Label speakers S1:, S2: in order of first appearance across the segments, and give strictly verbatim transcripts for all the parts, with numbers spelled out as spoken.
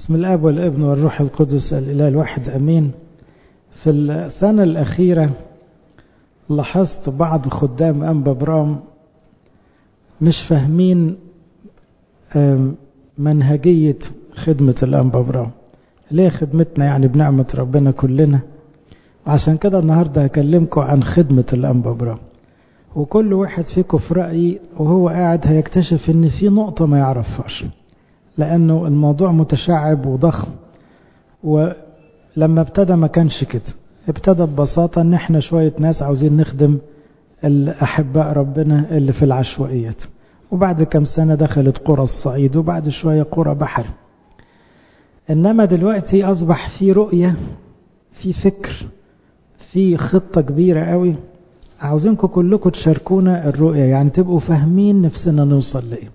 S1: بسم الآب والابن والروح القدس الإله الواحد أمين. في السنة الأخيرة لاحظت بعض خدام أنبا برام مش فاهمين منهجية خدمة الأنبا برام. ليه خدمتنا يعني بنعمة ربنا كلنا، وعشان كده النهاردة هكلمكم عن خدمة الأنبا برام. وكل واحد فيكم في رأيي وهو قاعد هيكتشف ان في نقطة ما يعرفهاش، لأنه الموضوع متشعب وضخم. ولما ابتدى ما كانش كده، ابتدى ببساطة ان احنا شوية ناس عاوزين نخدم الأحباء ربنا اللي في العشوائيات، وبعد كم سنة دخلت قرى الصعيد، وبعد شوية قرى بحر. إنما دلوقتي أصبح في رؤية، في فكر، في خطة كبيرة قوي. عاوزينكم كلكم تشاركونا الرؤية، يعني تبقوا فاهمين نفسنا نوصل لإيه.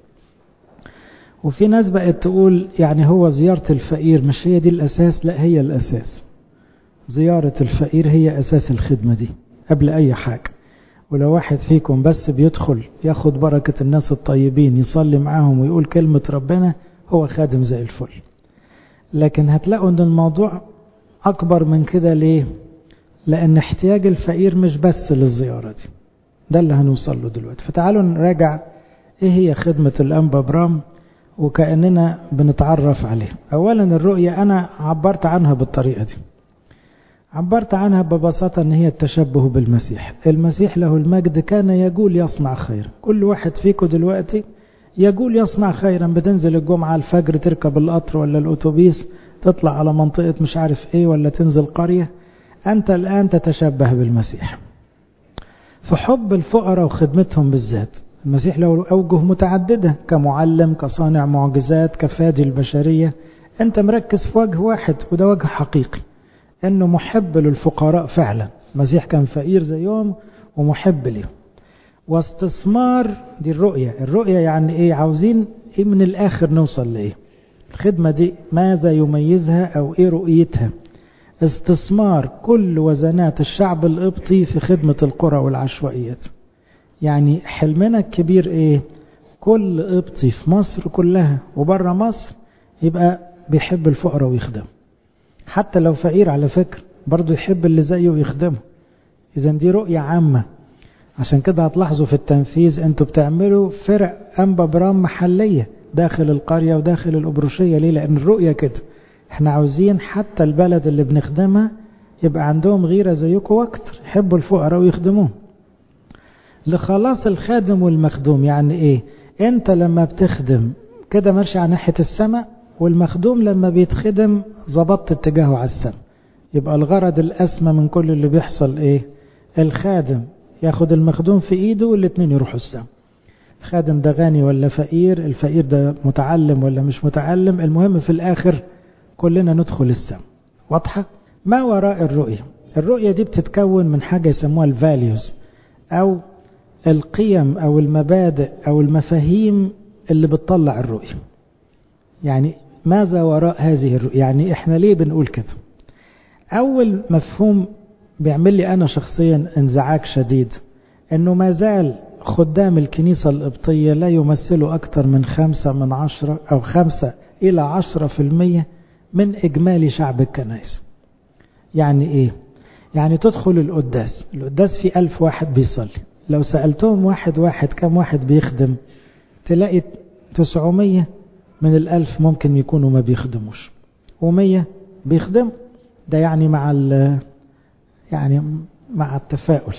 S1: وفي ناس بقت تقول يعني هو زيارة الفقير مش هي دي الأساس، لا هي الأساس. زيارة الفقير هي أساس الخدمة دي قبل أي حاجة. ولو واحد فيكم بس بيدخل ياخد بركة الناس الطيبين، يصلي معاهم ويقول كلمة ربنا، هو خادم زي الفل. لكن هتلاقوا ان الموضوع أكبر من كده. ليه؟ لأن احتياج الفقير مش بس للزيارة دي، ده اللي هنوصل له دلوقتي. فتعالوا نراجع ايه هي خدمة الأنبا برام وكأننا بنتعرف عليه. أولا الرؤية أنا عبرت عنها بالطريقة دي، عبرت عنها ببساطة ان هي التشبه بالمسيح. المسيح له المجد كان يقول يصنع خير. كل واحد فيكم دلوقتي يقول يصنع خيرا. بتنزل الجمعة الفجر تركب القطر ولا الأتوبيس تطلع على منطقة مش عارف ايه، ولا تنزل قرية، أنت الآن تتشبه بالمسيح في حب الفقراء وخدمتهم بالذات. المسيح له أوجه متعددة، كمعلم، كصانع معجزات، كفادي البشرية. أنت مركز في وجه واحد، وده وجه حقيقي، أنه محب للفقراء فعلا. المسيح كان فقير زيهم ومحب لهم. واستثمار دي الرؤية. الرؤية يعني إيه؟ عاوزين إيه من الآخر نوصل لإيه. الخدمة دي ماذا يميزها أو إيه رؤيتها؟ استثمار كل وزنات الشعب القبطي في خدمة القرى والعشوائيات. يعني حلمنا الكبير ايه؟ كل قبطي في مصر كلها وبره مصر يبقى بيحب الفقراء ويخدم. حتى لو فقير على فكرة برضو يحب اللي زيه ويخدمه. اذا دي رؤية عامة. عشان كده هتلاحظوا في التنفيذ انتوا بتعملوا فرق أنبا برام محلية داخل القرية وداخل الأبروشية. ليه؟ لأن الرؤية كده. احنا عاوزين حتى البلد اللي بنخدمها يبقى عندهم غيرة زيكم واكتر، يحبوا الفقراء ويخدموهم. لخلاص الخادم والمخدوم. يعني ايه؟ انت لما بتخدم كده ماشي على ناحية السماء، والمخدوم لما بيتخدم ظبطت اتجاهه على السماء. يبقى الغرض الأسمى من كل اللي بيحصل ايه؟ الخادم ياخد المخدوم في ايده والاتنين يروحوا السماء. الخادم ده غني ولا فقير، الفقير ده متعلم ولا مش متعلم، المهم في الآخر كلنا ندخل السماء. واضحة؟ ما وراء الرؤية. الرؤية دي بتتكون من حاجة يسموها الفاليوز، أو القيم أو المبادئ أو المفاهيم اللي بتطلع الرؤية. يعني ماذا وراء هذه الرؤية؟ يعني إحنا ليه بنقول كده؟ أول مفهوم بيعمل لي أنا شخصيا انزعاج شديد، أنه ما زال خدام الكنيسة القبطية لا يمثلوا أكثر من خمسة من عشرة أو خمسة إلى عشرة في المية من إجمالي شعب الكنائس. يعني إيه؟ يعني تدخل القداس، القداس فيه ألف واحد بيصلي، لو سألتهم واحد واحد كم واحد بيخدم، تلاقي تسعمية من الألف ممكن يكونوا ما بيخدموش، ومية بيخدم. ده يعني مع ال يعني مع التفاؤل.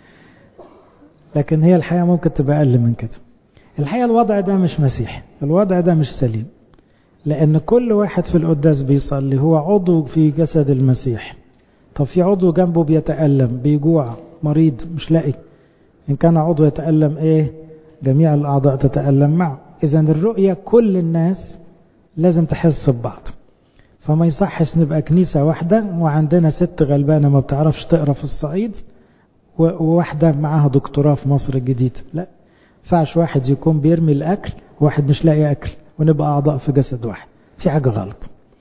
S1: لكن هي الحقيقة ممكن تبقى أقل من كده. الحقيقة الوضع ده مش مسيحي، الوضع ده مش سليم. لأن كل واحد في القداس بيصلي هو عضو في جسد المسيح. طب في عضو جنبه بيتألم، بيجوع، مريض، مش لاقي. إن كان عضو يتألم إيه؟ جميع الأعضاء تتألم معه. إذن الرؤية كل الناس لازم تحس ببعض. فما يصحش نبقى كنيسة واحدة وعندنا ست غلبانة ما بتعرفش تقرأ في الصعيد وواحدة معاها دكتوراه في مصر الجديد. لا، فعش واحد يكون بيرمي الأكل وواحد مش لاقي أكل ونبقى أعضاء في جسد واحد. في حاجة غلط.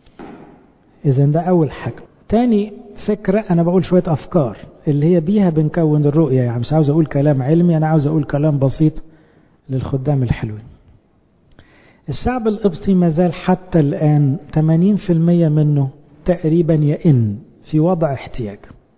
S1: إذن ده أول حاجة. تاني فكرة، أنا بقول شوية أفكار اللي هي بيها بنكون الرؤية. يعني مش عاوز أقول كلام علمي، أنا عاوز أقول كلام بسيط للخدام الحلوين. الشعب القبطي ما زال حتى الآن ثمانين بالمئة منه تقريبا يئن في وضع احتياج.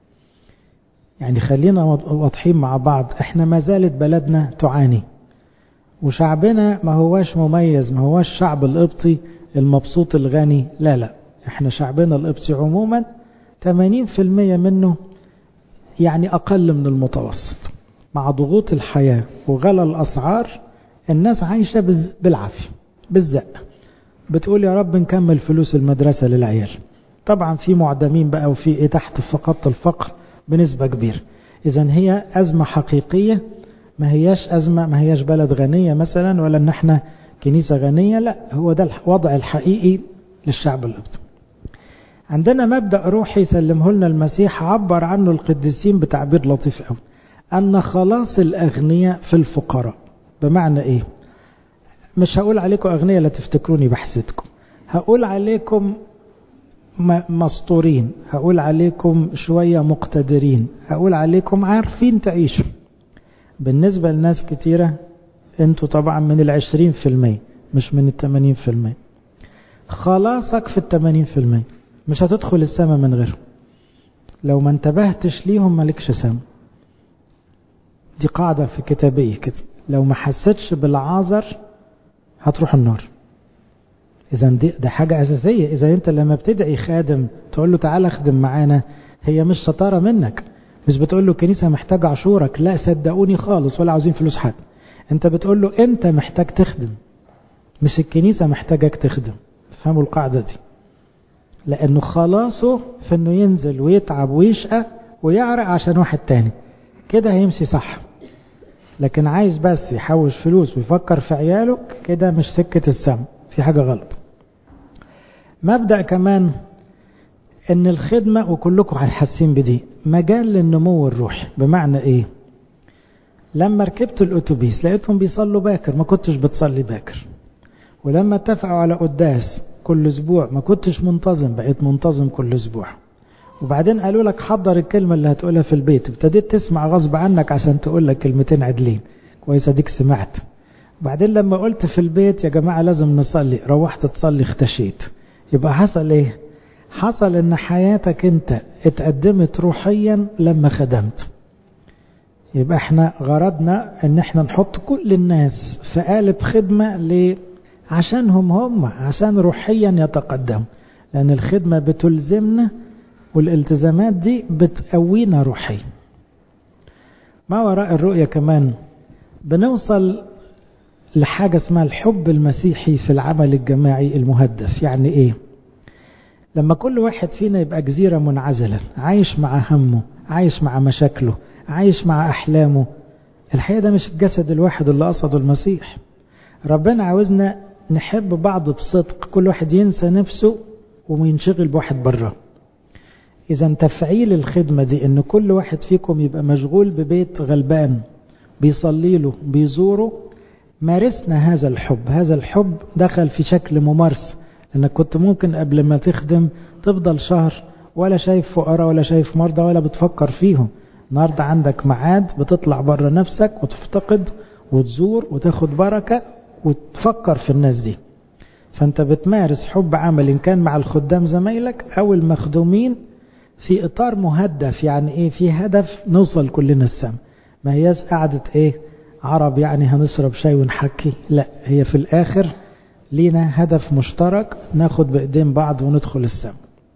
S1: يعني خلينا واضحين مع بعض، احنا ما زالت بلدنا تعاني، وشعبنا ما هواش مميز، ما هواش شعب القبطي المبسوط الغني، لا لا، احنا شعبنا القبطي عموما ثمانين بالمئة منه يعني أقل من المتوسط. مع ضغوط الحياة وغلى الأسعار الناس عايشة بالعافية بالزق، بتقول يا رب نكمل فلوس المدرسة للعيال. طبعا في معدمين بقى وفي ايه تحت في خط الفقر بنسبة كبيرة. إذن هي أزمة حقيقية، ما هياش أزمة، ما هياش بلد غنية مثلا ولا ان احنا كنيسة غنية، لا، هو ده الوضع الحقيقي للشعب القبطي. عندنا مبدأ روحي سلمه لنا المسيح، عبر عنه القديسين بتعبير لطيف قوي، أن خلاص الأغنياء في الفقراء. بمعنى إيه؟ مش هقول عليكم أغنياء لا تفتكروني بحسدكم، هقول عليكم مسطورين، هقول عليكم شوية مقتدرين، هقول عليكم عارفين تعيشوا. بالنسبة لناس كتيرة انتوا طبعا من العشرين في المية مش من الثمانين في المية. خلاصك في الثمانين في المية، مش هتدخل السماء من غيره. لو ما انتبهتش ليهم مالكش سماء. دي قاعدة في كتابية كده، لو ما حسيتش بالعذر هتروح النار. إذا دي, دي حاجة أساسية. إذا أنت لما بتدعي خادم تقول له تعال اخدم معانا، هي مش شطارة منك، مش بتقول له الكنيسة محتاجة عشورك، لا صدقوني خالص، ولا عاوزين فلوس حد. أنت بتقول له أنت محتاج تخدم، مش الكنيسة محتاجك تخدم. فهموا القاعدة دي، لأنه خلاصه في أنه ينزل ويتعب ويشقى ويعرق عشان واحد تاني، كده هيمشي صح. لكن عايز بس يحوش فلوس ويفكر في عياله، كده مش سكة السم، في حاجة غلط. مبدأ كمان ان الخدمة، وكلكم حاسين بدي، مجال للنمو الروحي. بمعنى ايه؟ لما ركبت الاتوبيس لقيتهم بيصلوا باكر، ما كنتش بتصلي باكر. ولما اتفقوا على قداس كل اسبوع ما كنتش منتظم، بقيت منتظم كل اسبوع. وبعدين قالوا لك حضر الكلمة اللي هتقولها في البيت، ابتديت تسمع غصب عنك عشان تقول لك كلمتين عدلين، كويس اديك سمعت. وبعدين لما قلت في البيت يا جماعة لازم نصلي، روحت تصلي اختشيت. يبقى حصل ايه؟ حصل ان حياتك انت اتقدمت روحيا لما خدمت. يبقى احنا غرضنا ان احنا نحط كل الناس في قالب خدمة ليه؟ عشانهم هم، عشان روحيا يتقدموا، لان الخدمة بتلزمنا والالتزامات دي بتقوينا روحيا. ما وراء الرؤية كمان بنوصل لحاجة اسمها الحب المسيحي في العمل الجماعي المهدف. يعني ايه؟ لما كل واحد فينا يبقى جزيرة منعزلة، عايش مع همه، عايش مع مشاكله، عايش مع أحلامه. الحقيقة ده مش الجسد الواحد اللي قصده المسيح. ربنا عاوزنا نحب بعض بصدق، كل واحد ينسى نفسه وينشغل بواحد بره. إذا تفعيل الخدمة دي إن كل واحد فيكم يبقى مشغول ببيت غلبان، بيصلي له، بيزوره. مارسنا هذا الحب، هذا الحب دخل في شكل ممارسة، لأنك كنت ممكن قبل ما تخدم تفضل شهر ولا شايف فقراء ولا شايف مرضى ولا بتفكر فيهم. النهاردة عندك معاد بتطلع بره نفسك وتفتقد وتزور وتاخد بركة وتفكر في الناس دي. فأنت بتمارس حب عمل إن كان مع الخدام زمايلك أو المخدومين في إطار مهدف. يعني إيه؟ في هدف نوصل كلنا السما. ما هياش قعدة إيه عرب يعني هنشرب شاي ونحكي، لا، هي في الآخر لينا هدف مشترك، ناخد بإيدين بعض وندخل السما.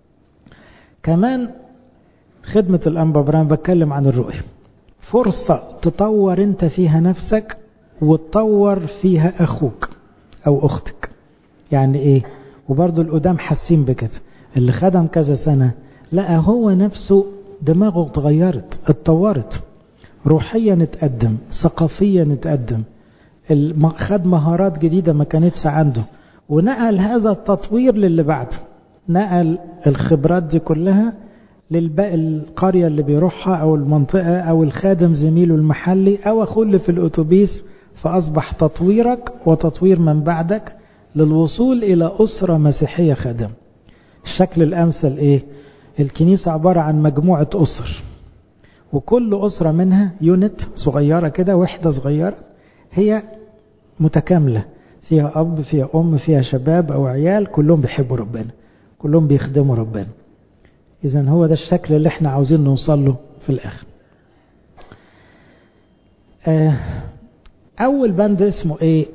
S1: كمان خدمة الأنبا برام بتكلم عن الرؤية، فرصة تطور انت فيها نفسك وتطور فيها أخوك أو أختك. يعني إيه؟ وبرضو القدام حاسين بكده، اللي خدم كذا سنة لقى هو نفسه دماغه اتغيرت، اتطورت روحيا، اتقدم ثقافيا، اتقدم، خد مهارات جديدة ما كانتش عنده، ونقل هذا التطوير للي بعده. نقل الخبرات دي كلها للباقي، القرية اللي بيروحها أو المنطقة أو الخادم زميله المحلي أو أخوه اللي في الأتوبيس. فأصبح تطويرك وتطوير من بعدك للوصول إلى أسرة مسيحية خادم. الشكل الأمثل إيه؟ الكنيسة عبارة عن مجموعة أسر، وكل أسرة منها يونت صغيرة كده، وحدة صغيرة هي متكاملة، فيها أب فيها أم فيها شباب أو عيال، كلهم بيحبوا ربنا، كلهم بيخدموا ربنا. إذن هو ده الشكل اللي احنا عاوزين نوصل له في الآخر. أول بند اسمه إيه؟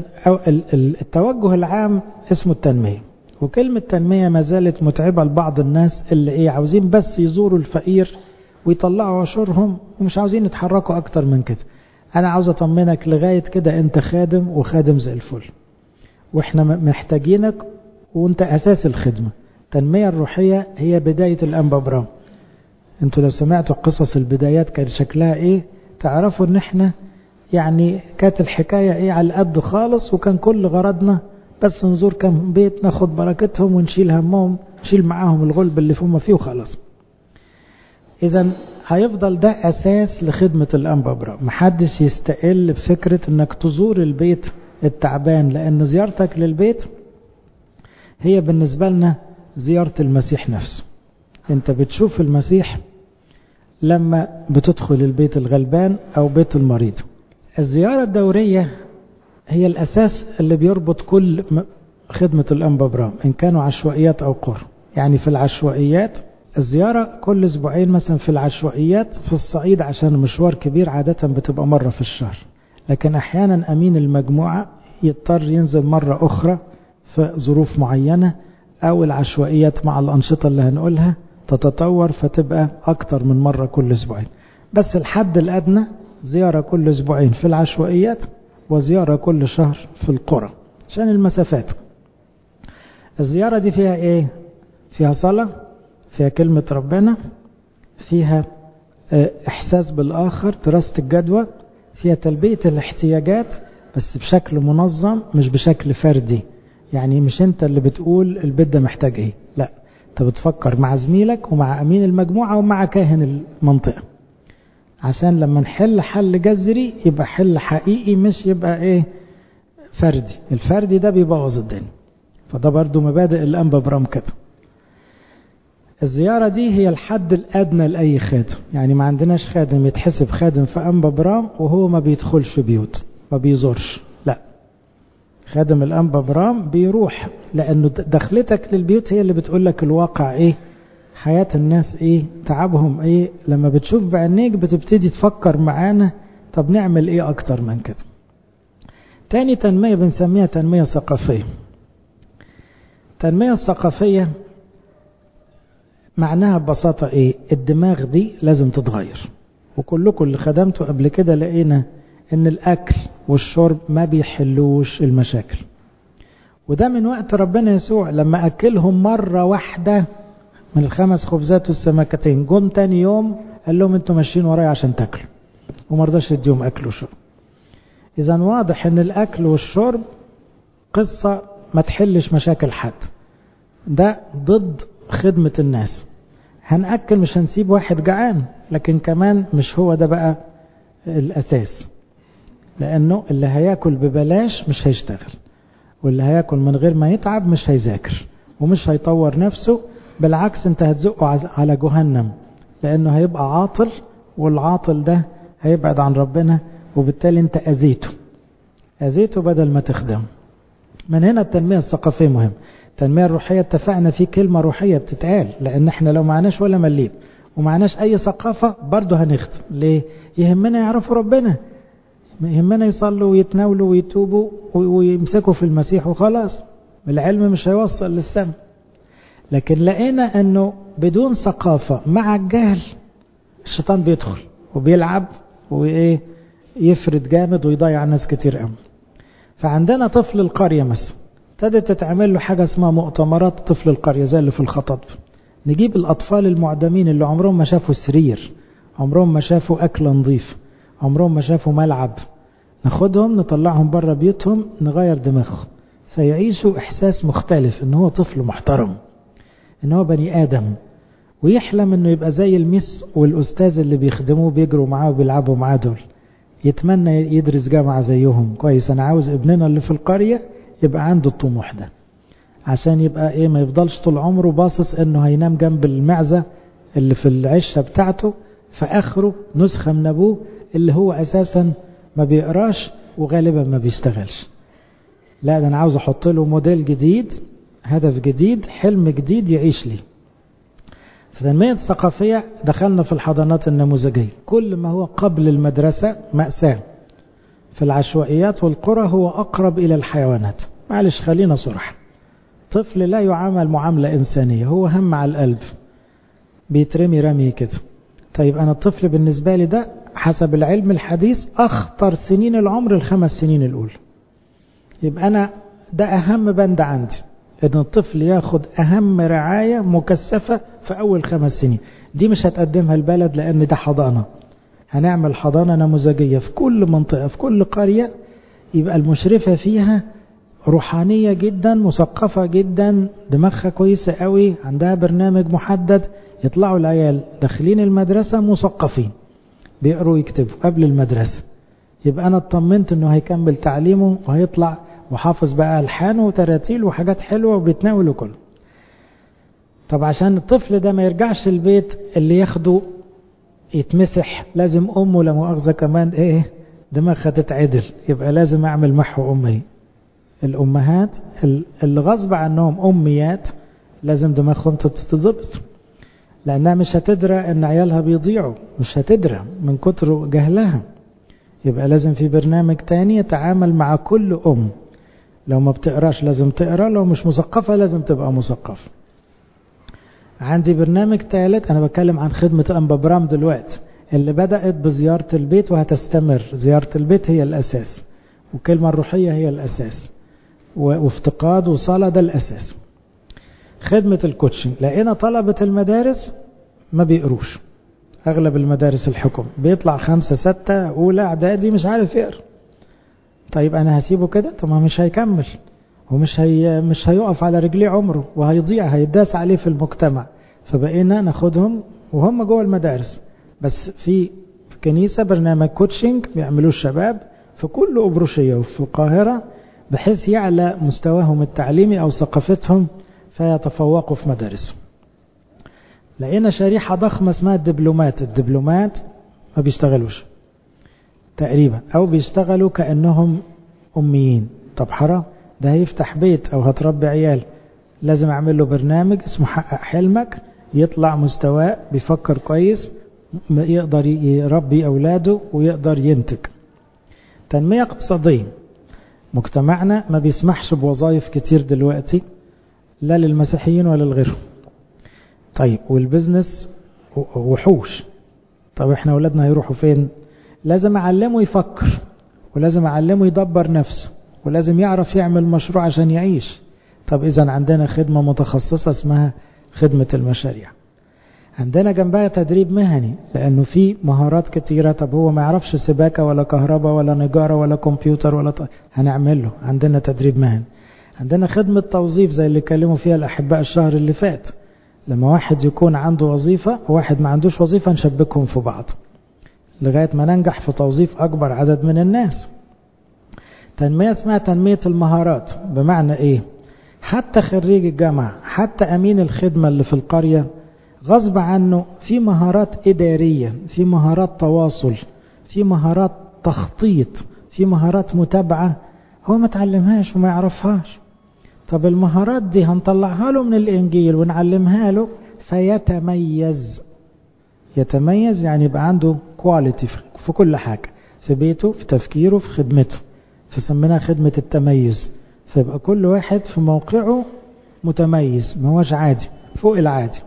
S1: التوجه العام اسمه التنمية. وكلمة تنمية ما زالت متعبة لبعض الناس اللي إيه عاوزين بس يزوروا الفقير ويطلعوا عشورهم ومش عاوزين يتحركوا أكتر من كده. أنا عاوز أطمنك لغاية كده أنت خادم وخادم زي الفل، وإحنا محتاجينك وأنت أساس الخدمة. التنمية الروحية هي بداية الأنبا برام. أنتوا لو سمعتوا قصص البدايات كان شكلها إيه تعرفوا أن إحنا يعني كانت الحكاية إيه على القد خالص، وكان كل غرضنا بس نزور كم بيت ناخد بركتهم ونشيل همهم، نشيل معاهم الغلب اللي فهم فيه وخلاص. إذن هيفضل ده أساس لخدمة الأنبا برام. محدش يستقل بفكرة أنك تزور البيت التعبان، لأن زيارتك للبيت هي بالنسبة لنا زيارة المسيح نفسه. أنت بتشوف المسيح لما بتدخل البيت الغلبان أو بيت المريض. الزيارة الدورية هي الأساس اللي بيربط كل خدمة الأنبا برام، إن كانوا عشوائيات أو قرى. يعني في العشوائيات الزيارة كل أسبوعين مثلا، في العشوائيات في الصعيد عشان مشوار كبير عادة بتبقى مرة في الشهر، لكن أحيانا أمين المجموعة يضطر ينزل مرة أخرى في ظروف معينة، أو العشوائيات مع الأنشطة اللي هنقولها تتطور فتبقى أكتر من مرة كل أسبوعين. بس الحد الأدنى زيارة كل أسبوعين في العشوائيات، وزيارة كل شهر في القرى عشان المسافات. الزيارة دي فيها إيه؟ فيها صلاة، فيها كلمة ربنا، فيها إحساس بالآخر، دراسة الجدوى، فيها تلبية الاحتياجات بس بشكل منظم مش بشكل فردي. يعني مش أنت اللي بتقول البيت ده محتاج إيه، لا، أنت بتفكر مع زميلك ومع أمين المجموعة ومع كاهن المنطقة، عشان لما نحل حل جذري يبقى حل حقيقي، مش يبقى إيه فردي. الفردي ده بيبوظ الدنيا. فده برضو مبادئ الأنبا برام كده. الزيارة دي هي الحد الأدنى لأي خادم. يعني ما عندناش خادم يتحسب خادم في أنبا برام وهو ما بيدخلش بيوت، ما بيزورش، لا. خادم الأنبا برام بيروح، لأنه دخلتك للبيوت هي اللي بتقول لك الواقع إيه، حياة الناس إيه، تعبهم إيه. لما بتشوف بعينيك بتبتدي تفكر معانا طب نعمل إيه أكتر من كده. تاني تنمية بنسميها تنمية ثقافية. التنمية الثقافية معناها ببساطة إيه؟ الدماغ دي لازم تتغير. وكلكم اللي خدمتوا قبل كده لقينا إن الأكل والشرب ما بيحلوش المشاكل، وده من وقت ربنا يسوع لما أكلهم مرة واحدة من الخمس خبزات والسمكتين، جم تاني يوم قال لهم انتوا ماشيين ورايا عشان تاكلوا، ومرضاش يديهم أكل وشرب. إذن واضح إن الأكل والشرب قصة ما تحلش مشاكل حد، ده ضد خدمة الناس. هنأكل، مش هنسيب واحد جعان، لكن كمان مش هو ده بقى الأساس، لأنه اللي هياكل ببلاش مش هيشتغل، واللي هياكل من غير ما يتعب مش هيذاكر ومش هيطور نفسه. بالعكس انت هتزقه على جهنم، لأنه هيبقى عاطل، والعاطل ده هيبعد عن ربنا، وبالتالي انت أذيته أذيته بدل ما تخدم. من هنا التنمية الثقافية مهم. التنمية الروحية اتفقنا في كلمة روحية بتتقال، لأن احنا لو معناش ولا مليم ومعناش أي ثقافة برضه هنخدم. ليه؟ يهمنا يعرفوا ربنا، يهمنا يصلوا ويتناولوا ويتوبوا ويمسكوا في المسيح وخلاص. العلم مش هيوصل للسماء. لكن لقينا أنه بدون ثقافة مع الجهل الشيطان بيدخل وبيلعب وإيه يفرد جامد ويضيع ناس كتير قوي. فعندنا طفل القرية مثلا ابتدت تتعمل له حاجة اسمها مؤتمرات طفل القرية زي اللي في الخطب. نجيب الأطفال المعدمين اللي عمرهم ما شافوا سرير، عمرهم ما شافوا أكل نظيف، عمرهم ما شافوا ملعب، ناخدهم نطلعهم بره بيوتهم نغير دماغهم فيعيشوا إحساس مختلف إن هو طفل محترم، إن هو بني آدم، ويحلم إنه يبقى زي الميس والأستاذ اللي بيخدموه بيجروا معاه وبيلعبوا معاه دول. يتمنى يدرس جامعة زيهم. كويس، أنا عاوز ابننا اللي في القرية يبقى عنده الطموح ده، عشان يبقى إيه ما يفضلش طول عمره باصص إنه هينام جنب المعزة اللي في العشة بتاعته، فآخره نسخة من أبوه اللي هو أساسا ما بيقراش وغالبا ما بيشتغلش. لا، ده أنا عاوز أحط له موديل جديد، هدف جديد، حلم جديد يعيش لي. في التنمية الثقافية دخلنا في الحضانات النموذجية، كل ما هو قبل المدرسة مأساة. في العشوائيات والقرى هو أقرب إلى الحيوانات. معلش خلينا صرح، طفل لا يعامل معاملة إنسانية، هو هم على القلب، بيترمي رمي كده. طيب أنا الطفل بالنسبة لي ده حسب العلم الحديث أخطر سنين العمر الخمس سنين الأولى. يبقى أنا ده أهم بند عندي، إن الطفل ياخد أهم رعاية مكثفة في أول خمس سنين. دي مش هتقدمها البلد، لأن ده حضانة. هنعمل حضانة نموذجية في كل منطقة، في كل قرية، يبقى المشرفة فيها روحانية جدا، مثقفة جدا، دماغها كويسة قوي، عندها برنامج محدد. يطلعوا العيال داخلين المدرسة مثقفين، بيقروا يكتبوا قبل المدرسة. يبقى أنا اطمنت أنه هيكمل تعليمه وهيطلع وحافظ بقى ألحان وتراتيل وحاجات حلوة وبيتناوله كله. طب عشان الطفل ده ما يرجعش البيت اللي ياخده يتمسح، لازم أمه لا مؤاخذة كمان إيه دماغها تتعدل. يبقى لازم أعمل محو أمي. الأمهات اللي غصب عنهم أميات لازم دماغهم تتضبط، لأنها مش هتدرى أن عيالها بيضيعوا، مش هتدرى من كتر جهلها. يبقى لازم في برنامج تاني يتعامل مع كل أم. لو ما بتقراش لازم تقرا، لو مش مثقفة لازم تبقى مثقفة. عندي برنامج ثالث، أنا بتكلم عن خدمة أنبا برام دلوقتي، اللي بدأت بزيارة البيت وهتستمر. زيارة البيت هي الأساس، والكلمة الروحية هي الأساس، وافتقاد وصلاة ده الأساس. خدمة الكوتشنج، لقينا طلبة المدارس ما بيقروش. أغلب المدارس الحكم بيطلع خمسة ستة أولى إعدادي مش عارف يقرأ. طيب أنا هسيبه كده؟ طب ما مش هيكمل، ومش هي مش هيقف على رجليه عمره، وهيضيع، هيداس عليه في المجتمع. فبقينا ناخدهم وهم جوه المدارس، بس في كنيسة برنامج كوتشنج بيعملوه الشباب في كل أبروشية وفي القاهرة، بحيث يعلى مستواهم التعليمي أو ثقافتهم فيتفوقوا في مدارسهم. لقينا شريحة ضخمة اسمها الدبلومات. الدبلومات ما بيشتغلوش تقريبا، أو بيشتغلوا كأنهم أميين. طب حرام، ده هيفتح بيت أو هتربي عيال. لازم أعمل له برنامج اسمه حقق حلمك، يطلع مستواه بيفكر كويس، يقدر يربي أولاده ويقدر ينتج. تنمية اقتصادية، مجتمعنا ما بيسمحش بوظائف كتير دلوقتي، لا للمسيحيين ولا لغيرهم. طيب والبزنس وحوش. طب احنا أولادنا هيروحوا فين؟ لازم أعلمه يفكر، ولازم أعلمه يدبر نفسه، ولازم يعرف يعمل مشروع عشان يعيش. طب إذن عندنا خدمة متخصصة اسمها خدمة المشاريع. عندنا جنبها تدريب مهني، لأنه في مهارات كتيرة. طب هو ما يعرفش سباكة ولا كهرباء ولا نجارة ولا كمبيوتر ولا ط... هنعمل له. عندنا تدريب مهني. عندنا خدمة توظيف زي اللي كلموا فيها الأحباء الشهر اللي فات. لما واحد يكون عنده وظيفة وواحد ما عندوش وظيفة نشبكهم في بعض لغاية ما ننجح في توظيف أكبر عدد من الناس. تنمية اسمها تنمية المهارات. بمعنى إيه؟ حتى خريج الجامعة، حتى أمين الخدمة اللي في القرية، غصب عنه في مهارات إدارية، في مهارات تواصل، في مهارات تخطيط، في مهارات متابعة هو ما تعلمهاش وما يعرفهاش. طب المهارات دي هنطلعها له من الإنجيل ونعلمها له فيتميز. يتميز يعني يبقى عنده كواليتي في كل حاجة، في بيته، في تفكيره، في خدمته. فسميناها خدمة التميز. فيبقى كل واحد في موقعه متميز، ما هوش عادي، فوق العادي.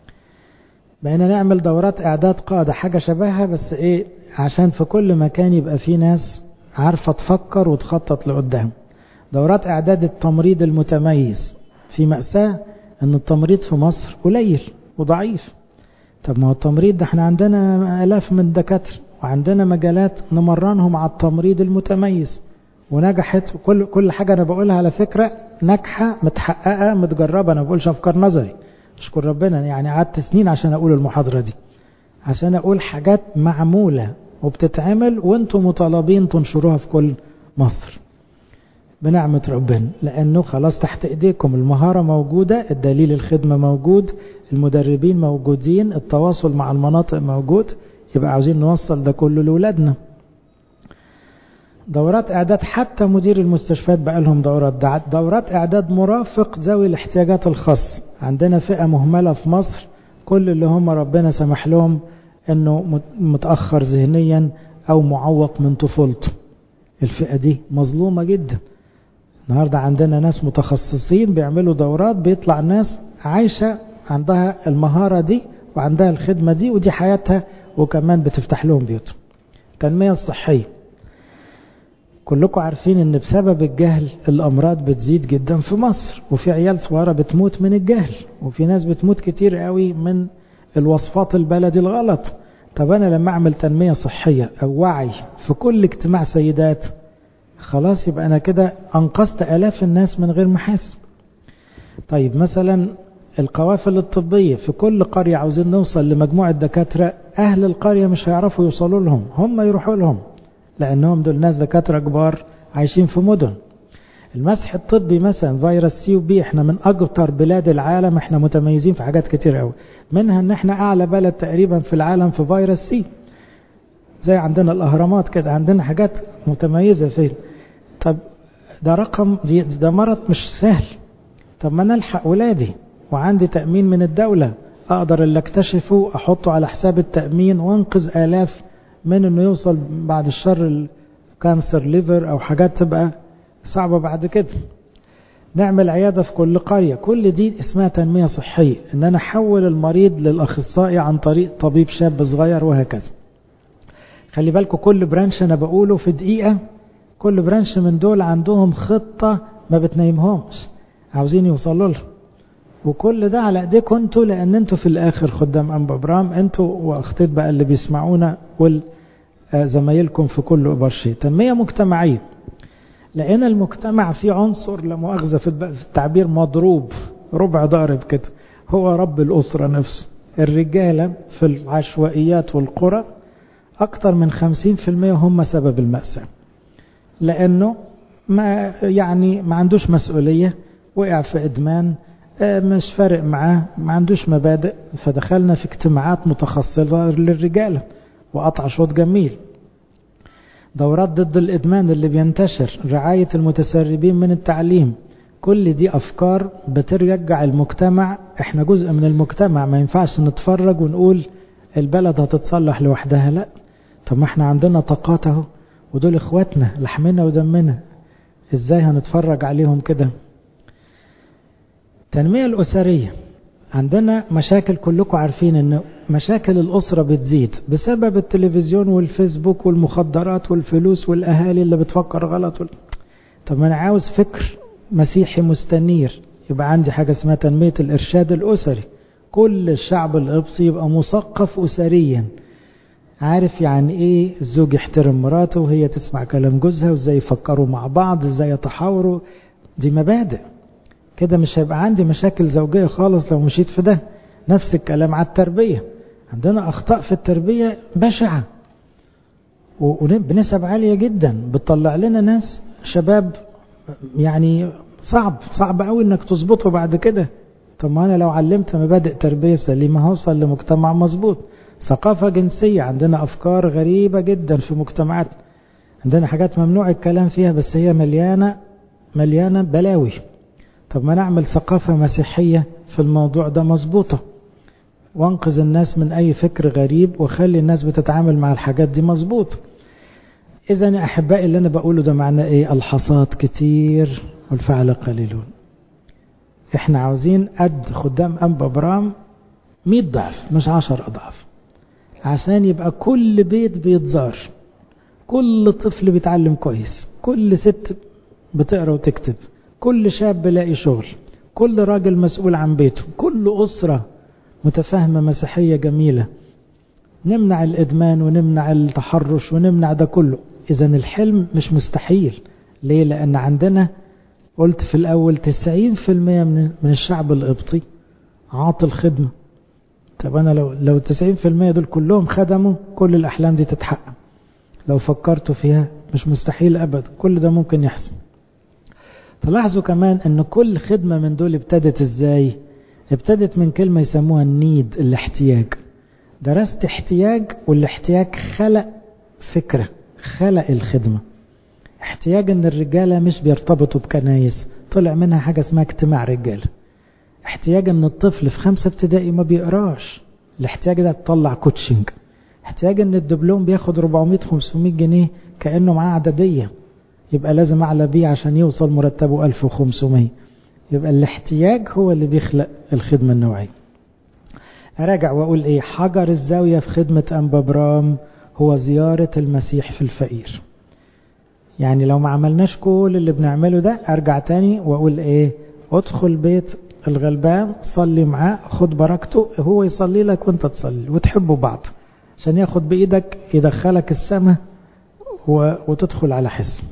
S1: بقينا نعمل دورات إعداد قادة، حاجة شبهها بس إيه، عشان في كل مكان يبقى في ناس عارفة تفكر وتخطط لقدام. دورات إعداد التمريض المتميز. في مأساة أن التمريض في مصر قليل وضعيف. طب ما هو التمريض ده احنا عندنا آلاف من الدكاترة، وعندنا مجالات نمرنهم على التمريض المتميز ونجحت. كل كل حاجة أنا بقولها على فكرة ناجحة، متحققة، متجربة. أنا بقولش أفكار نظري، أشكر ربنا. يعني قعدت سنين عشان أقول المحاضرة دي، عشان أقول حاجات معمولة وبتتعمل وانتم مطالبين تنشروها في كل مصر بنعمة ربنا، لأنه خلاص تحت إيديكم. المهارة موجودة، الدليل الخدمة موجود، المدربين موجودين، التواصل مع المناطق موجود. يبقى عاوزين نوصل ده كله لأولادنا. دورات اعداد، حتى مدير المستشفيات بقى لهم دورات دورات اعداد مرافق ذوي الاحتياجات الخاصة. عندنا فئة مهملة في مصر، كل اللي هم ربنا سمح لهم انه متأخر ذهنيا او معوق من طفولته. الفئة دي مظلومة جدا. النهاردة عندنا ناس متخصصين بيعملوا دورات، بيطلع ناس عايشة عندها المهارة دي وعندها الخدمة دي ودي حياتها، وكمان بتفتح لهم بيوتهم. التنمية الصحية، كلكم عارفين ان بسبب الجهل الامراض بتزيد جدا في مصر، وفي عيال صغيرة بتموت من الجهل، وفي ناس بتموت كتير قوي من الوصفات البلدي الغلط. طب انا لما اعمل تنمية صحية او وعي في كل اجتماع سيدات، خلاص يبقى انا كده انقذت الاف الناس من غير ما احس. طيب مثلا القوافل الطبية في كل قرية، عاوزين نوصل لمجموعة دكاترة، اهل القرية مش هيعرفوا يوصلوا لهم، هم يروحوا لهم، لانهم دول ناس دكاترة كبار عايشين في مدن. المسح الطبي مثلا فيروس سي وبي، احنا من اكتر بلاد العالم، احنا متميزين في حاجات كتير قوي، منها ان احنا اعلى بلد تقريبا في العالم في فيروس سي، زي عندنا الاهرامات كده، عندنا حاجات متميزة فيه. طب ده رقم، دي ده مرض مش سهل. طب ما نلحق ولادي وعندي تأمين من الدولة، اقدر اللي اكتشفه احطه على حساب التأمين وانقذ الاف من انه يوصل بعد الشر الكانسر ليفر او حاجات تبقى صعبة بعد كده. نعمل عيادة في كل قرية، كل دي اسمها تنمية صحية، ان انا احول المريض للاخصائي عن طريق طبيب شاب صغير وهكذا. خلي بالكم كل برانش انا بقوله في دقيقة، كل برانش من دول عندهم خطة ما بتنيمهمش، عاوزين يوصلوا لها، وكل ده على ايديكم انتوا، لان انتوا في الاخر خدام انبا برام، انتوا واخطيت بقى اللي بيسمعونا والزمايلكم في كل برشي. تنمية مجتمعية، لان المجتمع فيه عنصر لا مؤاخذة في التعبير مضروب ربع ضارب كده، هو رب الاسرة نفسه. الرجالة في العشوائيات والقرى اكتر من خمسين في المية هم سبب المأساة، لانه ما يعني ما عندوش مسؤولية، وقع في ادمان، مش فارق معاه، ما عندوش مبادئ. فدخلنا في اجتماعات متخصصة للرجالة وقطع شوط جميل. دورات ضد الادمان اللي بينتشر، رعاية المتسربين من التعليم، كل دي افكار بترجع المجتمع. احنا جزء من المجتمع، ما ينفعش نتفرج ونقول البلد هتتصلح لوحدها، لا. طب ما احنا عندنا طاقات اهو، ودول اخواتنا لحمنا ودمنا، ازاي هنتفرج عليهم كده؟ التنمية الأسرية، عندنا مشاكل، كلكم عارفين ان مشاكل الأسرة بتزيد بسبب التلفزيون والفيسبوك والمخدرات والفلوس والأهالي اللي بتفكر غلط وال... طب ما أنا عاوز فكر مسيحي مستنير، يبقى عندي حاجة اسمها تنمية الإرشاد الأسري. كل الشعب القبطي يبقى مثقف أسريا، عارف يعني ايه الزوج يحترم مراته وهي تسمع كلام جوزها، وازاي يفكروا مع بعض، ازاي يتحاوروا. دي مبادئ كده، مش هيبقى عندي مشاكل زوجية خالص لو مشيت في ده. نفس الكلام على التربية، عندنا أخطاء في التربية بشعة وبنسب عالية جدا، بتطلع لنا ناس شباب يعني صعب صعب قوي انك تظبطه بعد كده. طب ما انا لو علمت مبادئ تربية سليمة هوصل لمجتمع مظبوط. ثقافة جنسية، عندنا أفكار غريبة جدا في مجتمعات، عندنا حاجات ممنوع الكلام فيها بس هي مليانة مليانة بلاوي. طب ما نعمل ثقافة مسيحية في الموضوع ده مظبوطة، وانقذ الناس من أي فكر غريب، وخلي الناس بتتعامل مع الحاجات دي مظبوط. إذا يا أحبائي اللي أنا بقوله ده معناه إيه؟ الحصاد كتير والفعل قليلون. إحنا عاوزين قد خدام أنبا برام مئة ضعف مش عشر أضعاف، عشان يبقى كل بيت بيتزار، كل طفل بيتعلم كويس، كل ست بتقرأ وتكتب، كل شاب بيلاقي شغل، كل راجل مسؤول عن بيته، كل أسرة متفاهمة مسيحية جميلة. نمنع الإدمان ونمنع التحرش ونمنع ده كله. إذا الحلم مش مستحيل. ليه؟ لأن عندنا قلت في الأول تسعين في المية من الشعب القبطي عاطل خدمة. طب أنا لو لو تسعين في المية دول كلهم خدموا، كل الأحلام دي تتحقق. لو فكرتوا فيها مش مستحيل أبدا، كل ده ممكن يحصل. تلاحظوا كمان أن كل خدمة من دول ابتدت إزاي؟ ابتدت من كلمة يسموها النيد، الاحتياج. درست احتياج، والاحتياج خلق فكرة، خلق الخدمة. احتياج ان الرجالة مش بيرتبطوا بكنايس، طلع منها حاجة اسمها اجتماع رجال. احتياج ان الطفل في خمسة ابتدائي ما بيقراش، الاحتياج ده تطلع كوتشنج. احتياج ان الدبلوم بياخد أربعمية خمسمية جنيه كأنه معاه عددية، يبقى لازم اعلى بيه عشان يوصل مرتبه ألف وخمسمية. يبقى الاحتياج هو اللي بيخلق الخدمة النوعية. أراجع وأقول إيه؟ حجر الزاوية في خدمة أنبا برام هو زيارة المسيح في الفقير. يعني لو ما عملناش كل اللي بنعمله ده، أرجع تاني وأقول إيه؟ ادخل بيت الغلبان، صلي معاه، خد بركته، هو يصلي لك وانت تصلي وتحبوا بعض، عشان ياخد بإيدك يدخلك السماء وتدخل على حسن.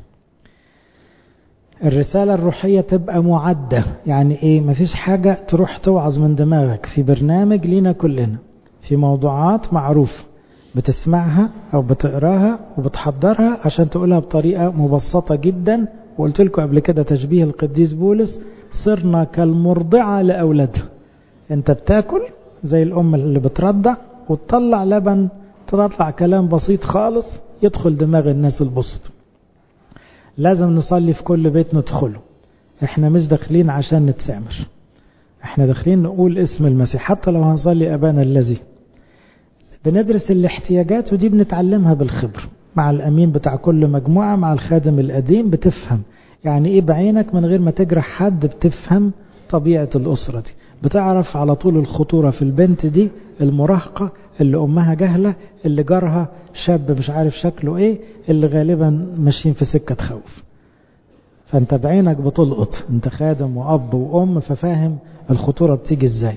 S1: الرسالة الروحية تبقى معدة. يعني ايه؟ مفيش حاجة تروح توعظ من دماغك، في برنامج لينا كلنا، في موضوعات معروفة بتسمعها او بتقراها وبتحضرها عشان تقولها بطريقة مبسطة جدا. وقلت لكم قبل كده تشبيه القديس بولس، صرنا كالمرضعة لأولادها. انت بتاكل زي الام اللي بترضع وتطلع لبن، تطلع كلام بسيط خالص يدخل دماغ الناس البسط. لازم نصلي في كل بيت ندخله. احنا مش داخلين عشان نتسامر، احنا داخلين نقول اسم المسيح. حتى لو هنصلي أبانا الذي، بندرس الاحتياجات ودي بنتعلمها بالخبر مع الأمين بتاع كل مجموعة، مع الخادم القديم. بتفهم يعني ايه بعينك من غير ما تجرح حد، بتفهم طبيعة الأسرة دي، بتعرف على طول الخطورة في البنت دي المراهقة اللي أمها جهلة، اللي جارها شاب مش عارف شكله ايه، اللي غالبا ماشيين في سكة خوف. فانت بعينك بتلقط، انت خادم وأب وأم، ففاهم الخطورة بتيجي ازاي.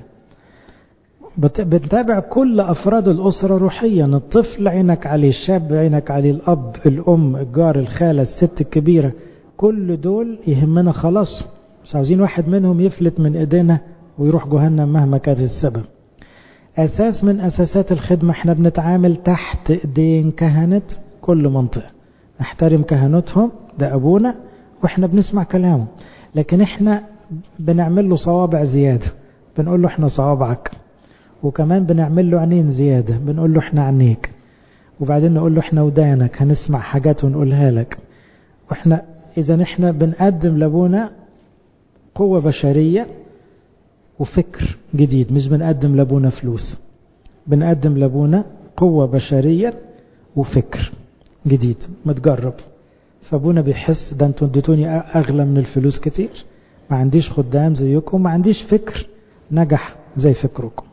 S1: بتتابع كل أفراد الأسرة روحيا، الطفل عينك عليه، الشاب عينك عليه، الأب، الأم، الجار، الخالة، الست الكبيرة، كل دول يهمنا خلاص. مش عاوزين واحد منهم يفلت من ايدينا ويروح جهنم مهما كانت السبب. أساس من أساسات الخدمة، احنا بنتعامل تحت ايدين كهنة كل منطقة، نحترم كهنتهم، ده أبونا واحنا بنسمع كلامه، لكن احنا بنعمل له صوابع زيادة، بنقول له احنا صوابعك، وكمان بنعمل له عينين زيادة، بنقول له احنا عينيك، وبعدين نقول له احنا ودانك، هنسمع حاجات ونقولها لك. واحنا إذا احنا بنقدم لابونا قوة بشرية وفكر جديد، مش بنقدم لابونا فلوس، بنقدم لابونا قوة بشرية وفكر جديد متجرب. فابونا بيحس ده انتوا اديتوني اغلى من الفلوس كتير، ما عنديش خدام زيكم، ما عنديش فكر نجح زي فكركم.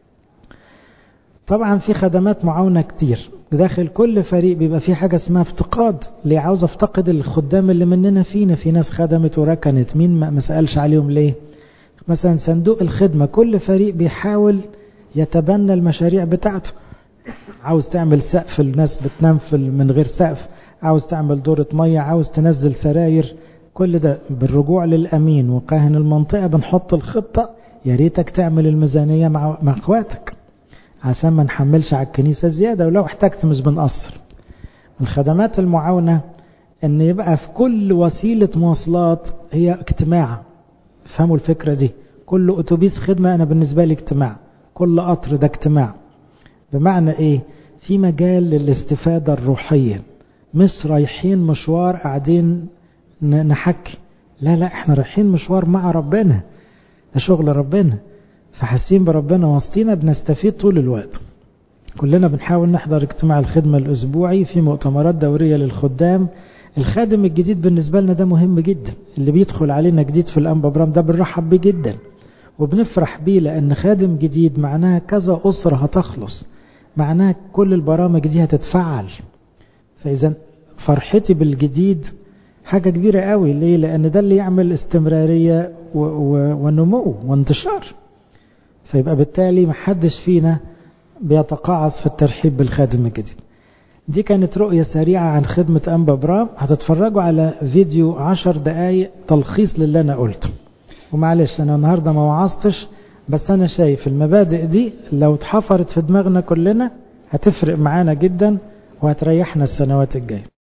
S1: طبعا في خدمات معاونة كتير داخل كل فريق، بيبقى في حاجة اسمها افتقاد. ليه عاوز افتقد الخدام اللي مننا فينا؟ في ناس خدمت وركنت، مين ما سألش عليهم ليه؟ مثلا صندوق الخدمة، كل فريق بيحاول يتبنى المشاريع بتاعته. عاوز تعمل سقف، الناس بتنام من غير سقف، عاوز تعمل دورة مية، عاوز تنزل سراير، كل ده بالرجوع للأمين وكاهن المنطقة بنحط الخطة. يا ريتك تعمل الميزانية مع مع اخواتك عشان ما نحملش على الكنيسة زيادة، ولو احتجت مش بنقصر. من خدمات المعاونة ان يبقى في كل وسيلة مواصلات هي اجتماع. فهموا الفكرة دي؟ كل اتوبيس خدمة انا بالنسبة لي اجتماع، كل قطر ده اجتماع. بمعنى ايه؟ في مجال للاستفادة الروحية، مش رايحين مشوار قاعدين نحكي، لا لا، احنا رايحين مشوار مع ربنا، ده شغل ربنا، فحاسين بربنا وسطينا، بنستفيد طول الوقت. كلنا بنحاول نحضر اجتماع الخدمة الأسبوعي، في مؤتمرات دورية للخدام. الخادم الجديد بالنسبة لنا ده مهم جدا، اللي بيدخل علينا جديد في الأنبا برام ده بنرحب بيه جدا وبنفرح بيه، لأن خادم جديد معناها كذا أسرة هتخلص، معناها كل البرامج دي هتتفعل. فإذا فرحتي بالجديد حاجة كبيرة قوي. ليه؟ لأن ده اللي يعمل استمرارية ونمو وانتشار. فيبقى بالتالي محدش فينا بيتقاعس في الترحيب بالخادم الجديد. دي كانت رؤية سريعة عن خدمة أنبا برام. هتتفرجوا على فيديو عشر دقايق تلخيص للي أنا قلته. ومعلش أنا النهاردة ما وعظتش، بس أنا شايف المبادئ دي لو اتحفرت في دماغنا كلنا هتفرق معانا جدا وهتريحنا السنوات الجاية.